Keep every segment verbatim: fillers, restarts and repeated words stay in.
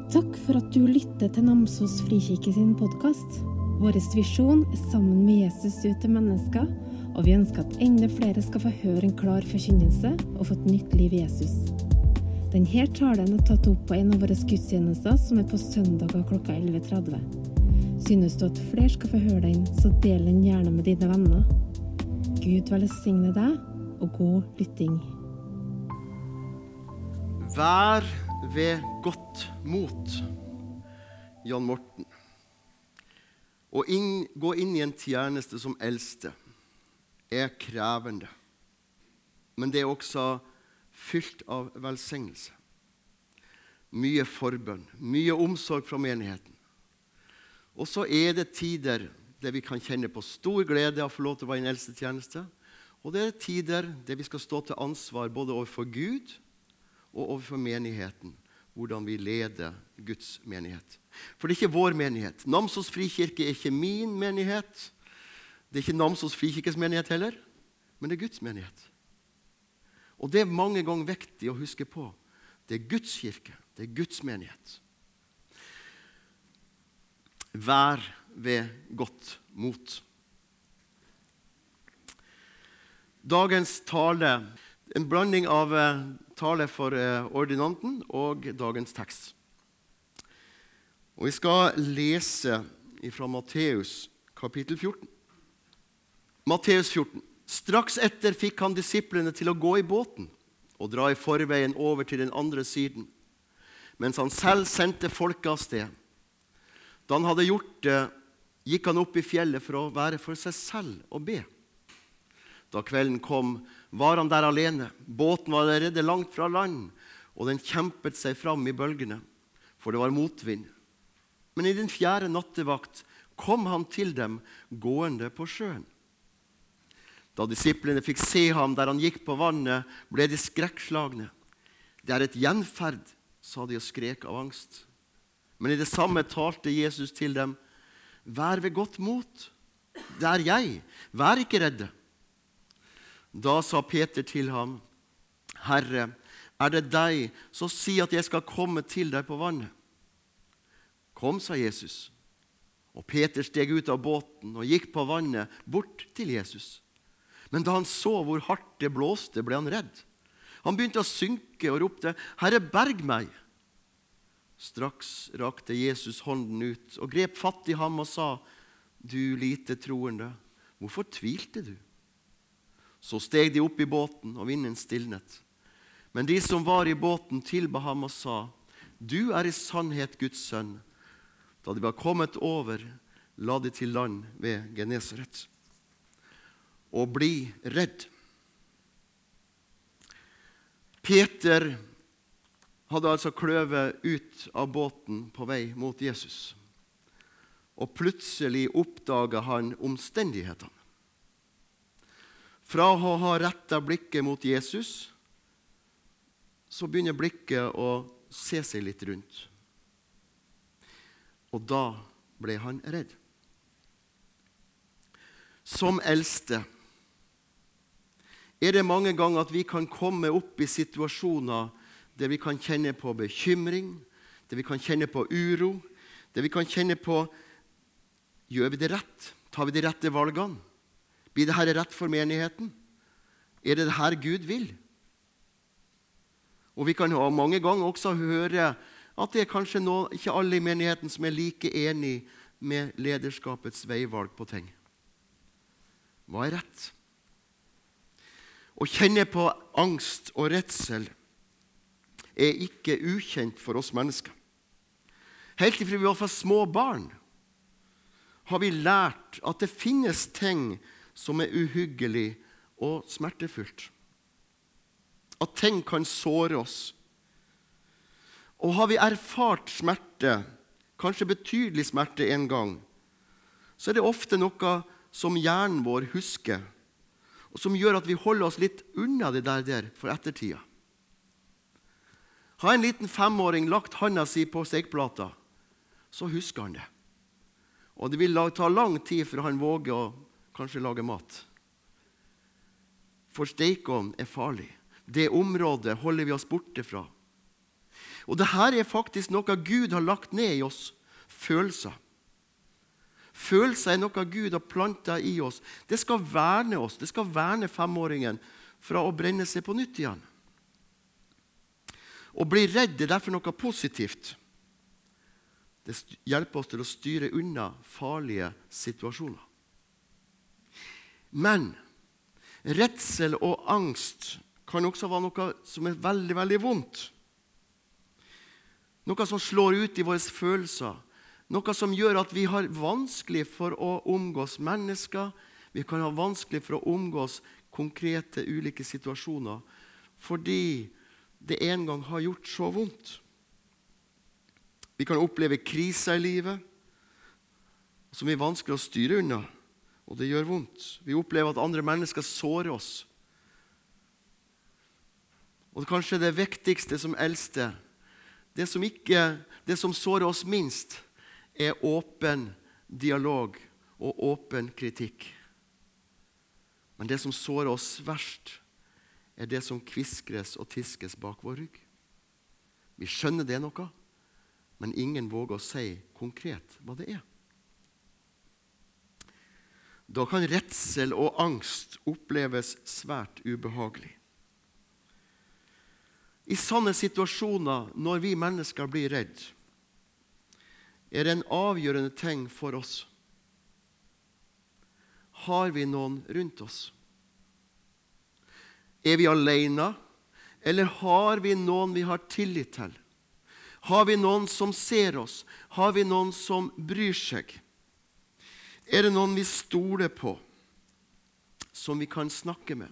Takk for at du lytter til Namsos Frikirke sin podcast. Vår visjon er sammen med Jesus ut til mennesker, og vi ønsker at enda flere skal få høre en klar forkynnelse og få et nytt liv i Jesus. Denne talen er tatt opp på en av våre gudstjenester som er på søndager klokka elleve tretti. Synes du at flere skal få høre den, så del den gjerne med dine venner. Gud velsigne deg, og god lytting. Vær ved godt mot, Jan Morten. Å inn, gå inn i en tjeneste som eldste er krevende, men det er også fylt av velsignelse. Mye forbønn, mye omsorg fra menigheten. Og så er det tider der vi kan kjenne på stor glede av å få lov til å være i en eldste tjeneste, og det er tider der vi skal stå til ansvar både overfor Gud og overfor menigheten, hvordan vi leder Guds menighet. For det er ikke vår menighet. Namsos Frikirke er ikke min menighet. Det er ikke Namsos Frikirkes menighet heller, men det er Guds menighet. Og det er mange ganger viktig å huske på. Det er Guds kirke, det er Guds menighet. Vær ved godt mot. Dagens tale, en blanding av tale for ordinanten og dagens tekst. Og vi skal lese fra Matteus kapittel fjorten. Matteus fjorten. Straks etter fikk han disiplene til å gå i båten og dra i forveien over til den andre siden, mens han selv sendte folket av sted. Da han hadde gjort det, gikk han opp i fjellet for å være for seg selv og be. Da kvelden kom, var han der alene. Båten var allerede langt fra land, og den kjempet seg fram i bølgene, for det var motvind. Men i den fjerde nattevakt kom han til dem gående på sjøen. Da disiplene fikk se ham der han gikk på vannet, ble de skrekkslagne. Det er et gjenferd, sa de og skrek av angst. Men i det samme talte Jesus til dem, vær ved godt mot. Det er jeg, vær ikke redde. Da sa Peter til ham, Herre, er det deg, så si at jeg skal komme til deg på vannet. Kom, sa Jesus. Og Peter steg ut av båten og gikk på vannet bort til Jesus. Men da han så hvor hardt det blåste, ble han redd. Han begynte å synke og ropte, Herre, berg meg. Straks rakte Jesus hånden ut og grep fatt i ham og sa, du lite troende, hvorfor tvilte du? Så steg de opp i båten, og vinden stilnet. Men de som var i båten tilba ham og sa, du er i sannhet Guds sønn. Da de var kommet over, la de til land ved Genesaret. Og bli redd. Peter hadde altså kløvet ut av båten på vei mot Jesus. Og plutselig oppdaget han omstendighetene. Fra å ha rettet blikket mot Jesus, så begynner blikket å se seg litt rundt. Og da ble han redd. Som eldste er det mange ganger at vi kan komme opp i situasjoner der vi kan kjenne på bekymring, der vi kan kjenne på uro, der vi kan kjenne på, gjør vi det rett? Tar vi de rette valgene? Blir det her rett for menigheten? Er det det her Gud vil? Og vi kan ha mange ganger også høre at det er kanskje nå, ikke alle i menigheten som er like enig med lederskapets veivalg på ting. Hva er rett? Å kjenne på angst og redsel er ikke ukjent for oss mennesker. Helt ifra vi var for små barn har vi lært at det finnes ting som er uhyggelig og smertefullt. At ting kan såre oss. Og har vi erfart smerte, kanskje betydelig smerte en gang, så er det ofte noe som hjernen vår husker, og som gjør at vi holder oss litt unna det der, der for ettertida. Har en liten femåring lagt handa si på stekeplata, så husker han det. Og det vil ta lang tid for han våger å kanskje lage mat. For stekeovn er farlig. Det området holder vi oss borte fra. Og det her er faktisk noe Gud har lagt ned i oss, følelser. Følelser er noe Gud har plantet i oss. Det skal verne oss, det skal verne femåringen fra å brenne seg på nytt igjen. Å bli redd er derfor noe positivt. Det hjelper oss til å styre unna farlige situasjoner. Men redsel og angst kan også være noe som er veldig, veldig vondt. Noe som slår ut i våre følelser. Noe som gjør at vi har vanskelig for å omgås mennesker. Vi kan ha vanskelig for å omgås konkrete, ulike situasjoner. Fordi det en gang har gjort så vondt. Vi kan oppleve kriser i livet som er vanskelig å styre unna, og det gjør vondt. Vi opplever at andre mennesker sårer oss. Og kanskje det viktigste som eldste, det som, ikke, det som sårer oss minst, er åpen dialog og åpen kritikk. Men det som sårer oss verst, er det som kviskres og tiskes bak vår rygg. Vi skjønner det noe, men ingen våger å si konkret hva det er. Da kan redsel og angst oppleves svært ubehagelig. I sånne situasjoner, når vi mennesker blir redd, er det en avgjørende ting for oss. Har vi noen rundt oss? Er vi alene, eller har vi noen vi har tillit til? Har vi noen som ser oss? Har vi noen som bryr seg? Er det noen vi stoler på, som vi kan snakke med?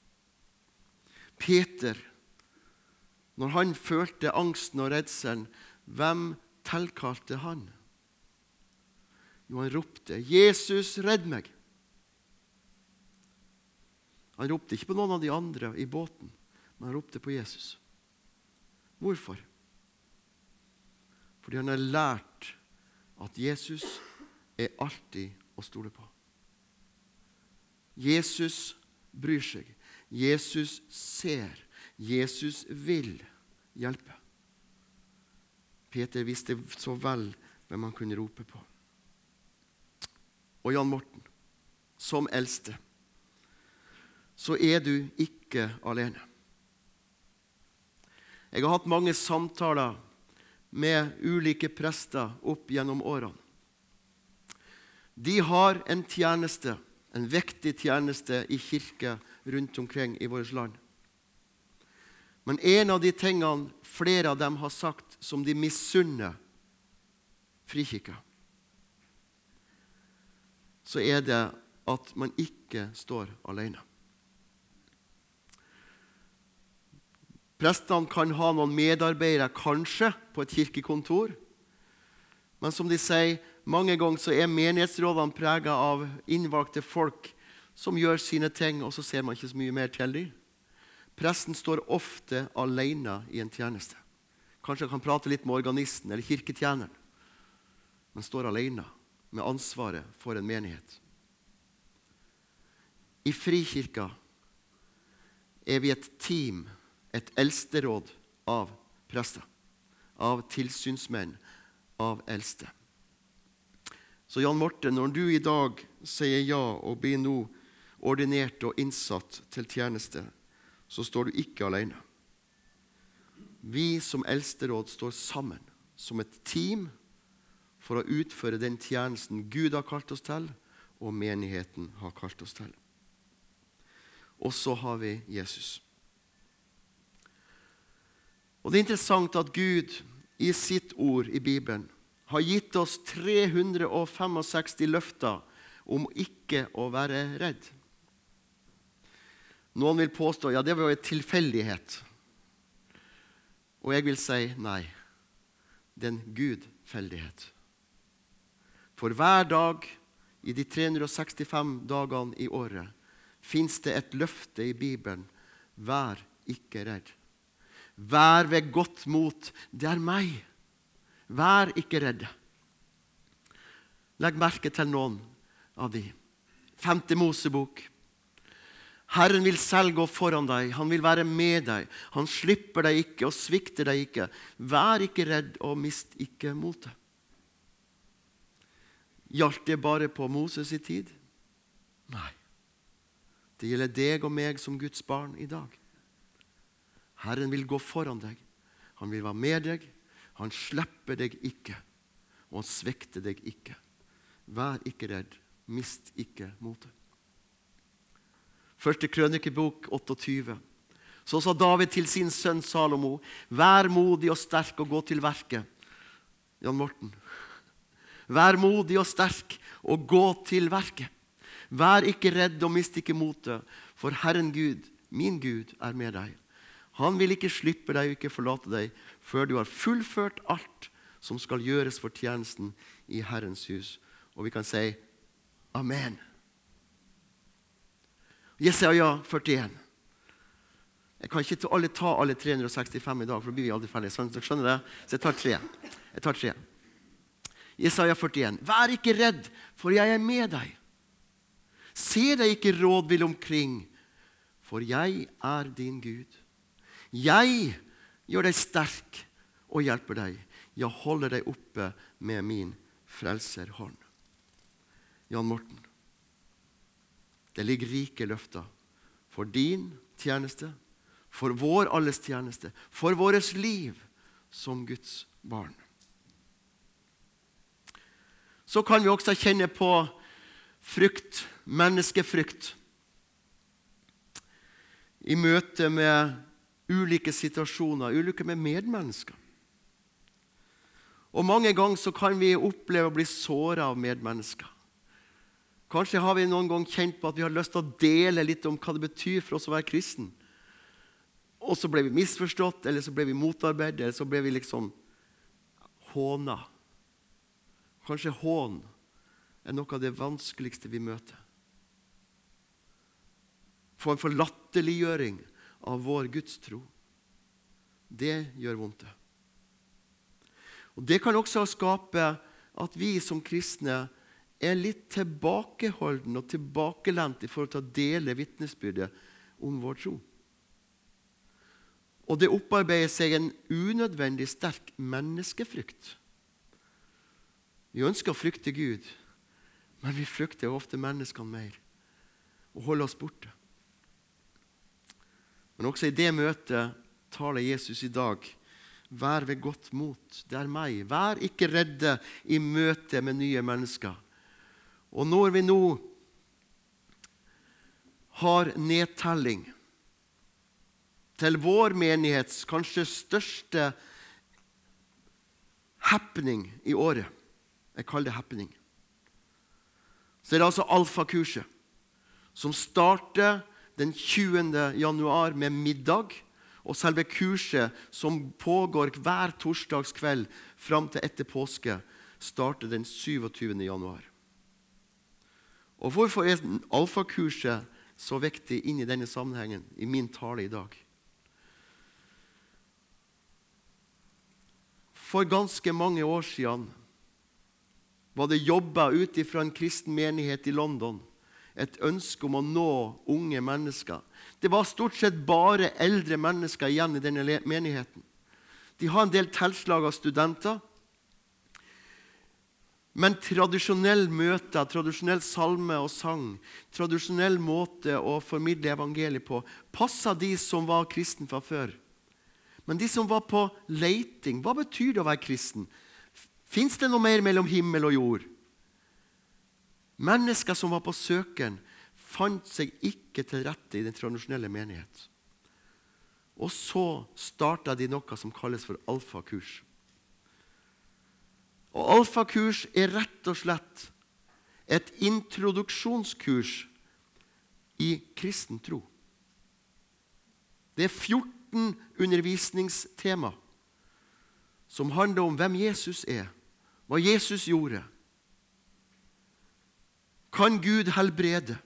Peter, når han følte angsten og redselen, hvem tilkalte han? Jo, han ropte, Jesus, redd meg! Han ropte ikke på noen av de andre i båten, men han ropte på Jesus. Hvorfor? Fordi han har lært at Jesus er alltid å stole på. Jesus bryr seg. Jesus ser. Jesus vil hjelpe. Peter visste så vel hvem han kunne rope på. Og Jan Morten, som eldste, så er du ikke alene. Jeg har hatt mange samtaler med ulike prester opp gjennom årene. De har en tjeneste, en viktig tjeneste i kirke rundt omkring i vårt land. Men en av de tingene flere av dem har sagt som de misunner Frikirka, så er det at man ikke står alene. Prestene kan ha noen medarbeidere, kanskje, på et kirkekontor. Men som de sier, mange ganger så er menighetsrådene preget av innvalgte folk som gjør sine ting, og så ser man ikke så mye mer til dem. Presten står ofte alene i en tjeneste. Kanskje kan prate litt med organisten eller kirketjeneren, men står alene med ansvaret for en menighet. I Frikirka er vi et team, et eldsteråd av prester, av tilsynsmenn, av eldste. Så Jan Morten, når du i dag sier ja og blir nå ordinert og innsatt til tjeneste, så står du ikke alene. Vi som eldsteråd står sammen som et team for å utføre den tjenesten Gud har kalt oss til, og menigheten har kalt oss til. Og så har vi Jesus. Og det er interessant at Gud i sitt ord i Bibelen har gitt oss tre hundre sekstifem løfter om ikke å være redd. Noen vil påstå, ja, det var jo en tilfeldighet. Og jeg vil si, nei, det er en gudfeldighet. For hver dag i de tre hundre sekstifem dagene i året finnes det et løfte i Bibelen, vær ikke redd. Vær ved godt mot, det er meg. Vær ikke redd. Legg merke til noen av de. Femte Mosebok. Herren vil selv gå foran deg. Han vil være med deg. Han slipper deg ikke og svikter deg ikke. Vær ikke redd og mist ikke motet. Gjaldt det bare på Moses i tid? Nei. Det gjelder deg og meg som Guds barn i dag. Herren vil gå foran deg. Han vil være med deg. Han slipper deg ikke, og han svikter deg ikke. Vær ikke redd. Mist ikke motet. Første krønikebok åttiåtte. Så sa David til sin sønn Salomo: vær modig og sterk og gå til verket. Jan Morten. Vær modig og sterk og gå til verket. Vær ikke redd og mist ikke motet, for Herren Gud, min Gud, er med deg. Han vil ikke slippe deg og ikke forlate deg, før du har fullført alt som skal gjøres for tjenesten i Herrens hus. Og vi kan si Amen. Jesaja førtien. Jeg kan ikke alle ta alle tre hundre og sekstifem i dag, for da blir vi aldri ferdig. Skjønner det? Så jeg tar tre. Jeg tar tre. Jesaja førtien. Vær ikke redd, for jeg er med deg. Se deg ikke rådvill omkring, for jeg er din Gud. Jeg gjør deg sterk og hjelper deg. Jeg holder deg oppe med min frelserhånd. Jan Morten. Det ligger rike løfter for din tjeneste, for vår alles tjeneste, for våres liv som Guds barn. Så kan vi også kjenne på frykt, menneskefrykt, i møte med ulike situasjoner, ulike med medmennesker. Og mange ganger så kan vi oppleve å bli såret av medmennesker. Kanskje har vi noen gang kjent på at vi har lyst til å dele litt om hva det betyr for oss å være kristen. Og så ble vi misforstått, eller så ble vi motarbeidet, eller så ble vi liksom håna. Kanskje hån er noe av det vanskeligste vi møter. For en forlatterliggjøring av vår Guds tro. Det gjør vondt. Og det kan også skape at vi som kristne er litt tilbakeholden og tilbakelent i forhold til å dele vitnesbyrdet om vår tro. Og det opparbeider seg en unødvendig sterk menneskefrykt. Vi ønsker å frykte Gud, men vi frykter ofte menneskene mer og holder oss borte. Men også i det møtet taler Jesus i dag: vær ved godt mot, det er meg. Vær ikke redde i møte med nye mennesker. Og når vi nå har nedtelling til vår menighets kanskje største happening i året, jeg kaller det happening, så er det altså alfakurset, som starter den tjuende januar med middag, og selve kurset som pågår hver torsdagskveld fram til etter påske, starter den syvogtyvende januar. Og hvorfor er alfakurset så viktig inn i denne sammenhengen i min tale i dag? For ganske mange år siden var det jobbet ut fra en kristen menighet i London, et ønske om å nå unge mennesker. Det var stort sett bare eldre mennesker igjen i denne menigheten. De har en del tilslag av studenter, men tradisjonell møte, tradisjonell salme og sang, tradisjonell måte å formidle evangeliet på, passet de som var kristen fra før. Men de som var på leiting, hva betyr det å være kristen? Finns det noe mer mellom himmel og jord? Mennesker som var på søken fant seg ikke til rette i den tradisjonelle menighet. Og så startet de noe som kalles for alfakurs. Og alfakurs er rett og slett et introduksjonskurs i kristen tro. Det er fjorten undervisningstema som handler om hvem Jesus er, hva Jesus gjorde. Kan Gud helbrede?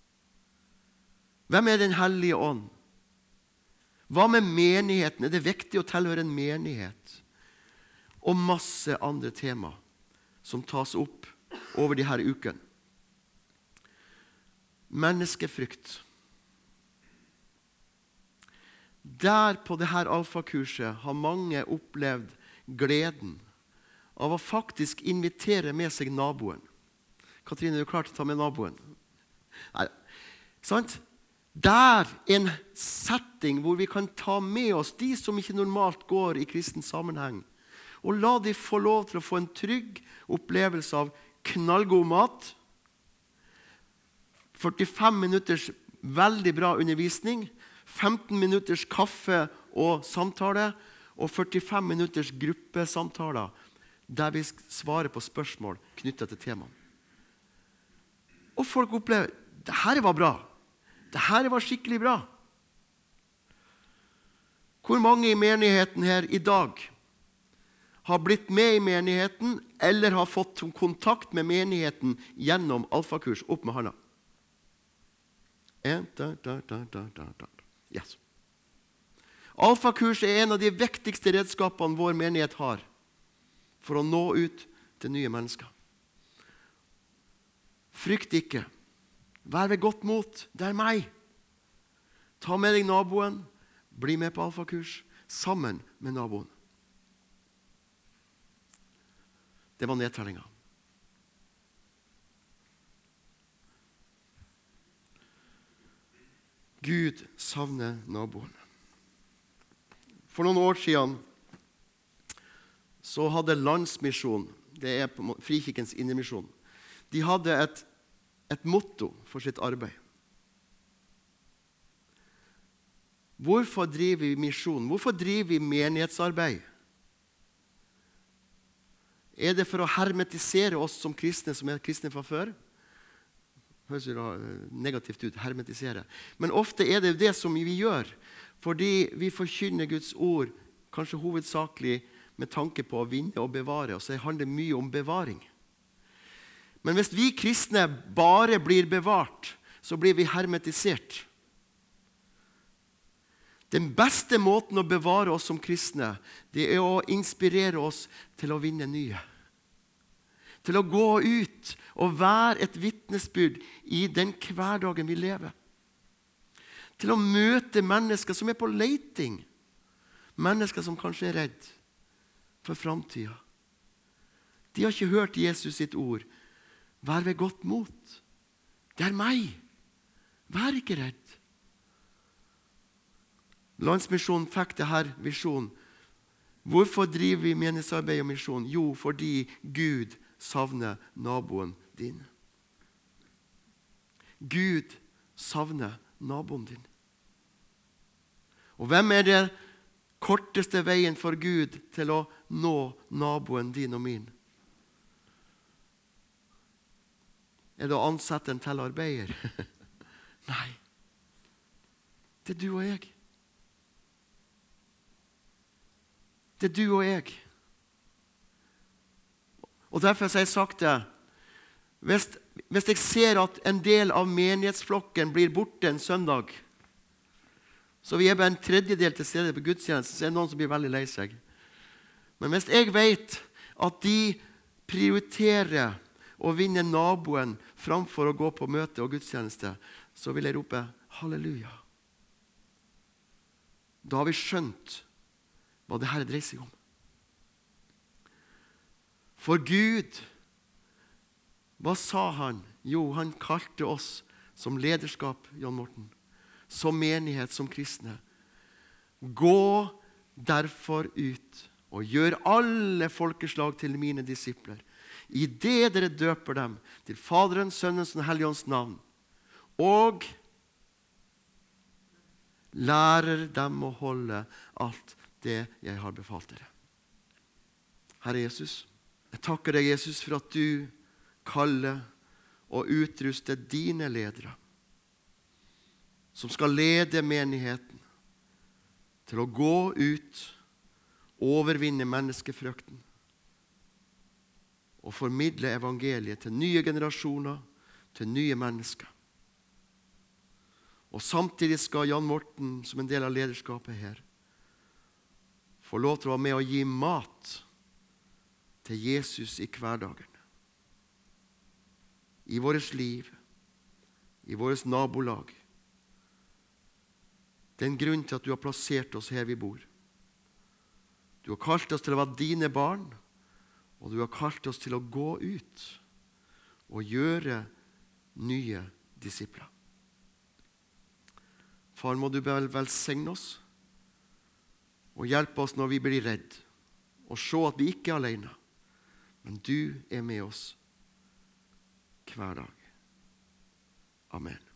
Hvem er den hellige ånd? Hva med menigheten? Er det viktig å tilhøre en menighet? Og masse andre tema som tas opp over de her ukene. Menneskefrykt. der på det her alfakurset har mange opplevd gleden av å faktisk invitere med seg naboen. Katrine, er du klar til å ta med naboen? Nei, sant? Der en setting hvor vi kan ta med oss de som ikke normalt går i kristen sammenheng, og la de få lov til å få en trygg opplevelse av knallgod mat, førtifem minutters veldig bra undervisning, femten minutters kaffe og samtale, og førtifem minutters gruppesamtaler, der vi svarer på spørsmål knyttet til temaet. Og folk opplever, det her var bra. Det her var skikkelig bra. Hvor mange i menigheten her i dag har blitt med i menigheten, eller har fått kontakt med menigheten gjennom alfakurs? Opp med hånda. En, da, da, da, da, da, da. Yes. Alfakurs er en av de viktigste redskapene vår menighet har for å nå ut til nye mennesker. Frykt ikke. Vær ved godt mot. Det er meg. Ta med deg naboen. Bli med på alfakurs sammen med naboen. Det var nedtellinga. Gud savner naboen. For noen år siden så hadde Landsmisjon, det er Frikirkens Indremisjon, de hadde et, et motto for sitt arbeid. Hvorfor driver vi misjon? Hvorfor driver vi menighetsarbeid? Er det for å hermetisere oss som kristne, som er kristne fra før? Høres jo negativt ut, hermetisere. Men ofte er det det som vi gjør, fordi vi forkynner Guds ord, kanskje hovedsakelig med tanke på å vinne og bevare, og så handler det mye om bevaring. Men hvis vi kristne bare blir bevart, så blir vi hermetisert. Den beste måten å bevare oss som kristne, det er å inspirere oss til å vinne nye. Til å gå ut og være et vitnesbyrd i den hverdagen vi lever. Til å møte mennesker som er på leiting. Mennesker som kanskje er redd for fremtiden. De har ikke hørt Jesus sitt ord. Vær ved godt mot. Det er meg. Vær ikke redd. Landsmisjonen fikk det her visjon. Hvorfor driver vi menighetsarbeid og misjon? Jo, fordi Gud savner naboen din. Gud savner naboen din. Og hvem er det korteste veien for Gud til å nå naboen din og min? Er det å ansette en til arbeider? Nei. Det er du og jeg. Det er du og jeg. Og derfor har jeg sagt det. Hvis, hvis jeg ser at en del av menighetsflokken blir borte en søndag, så vi er bare en tredjedel til stede på gudstjenesten, så er det noen som blir veldig lei seg. Men hvis jeg vet at de prioriterer å vinne naboen framfor å gå på møte og gudstjeneste, så vil jeg rope halleluja. Da har vi skjønt hva det her dreier seg om. For Gud, hva sa han? Jo, han kalte oss som lederskap, Jan Morten, som menighet, som kristne. Gå derfor ut og gjør alle folkeslag til mine disipler. I det dere døper dem til Faderens, Sønnens og Helligåndens navn, og lærer dem å holde alt det jeg har befalt dere. Herre Jesus, jeg takker deg, Jesus, for at du kaller og utruster dine ledere, som skal lede menigheten til å gå ut, overvinne menneskefrykten og formidle evangeliet til nye generasjoner, til nye mennesker. Og samtidig skal Jan Morten, som en del av lederskapet her, få lov til å være med å gi mat til Jesus i hverdagen. I vårt liv, i vårt nabolag, Det er en grunn til at du har plassert oss her vi bor. Du har kalt oss til å være dine barn, og du har kalt oss til å gå ut og gjøre nye disipler. Far, må du vel velsigne oss og hjelpe oss når vi blir redd, og se at vi ikke er alene, men du er med oss hver dag. Amen.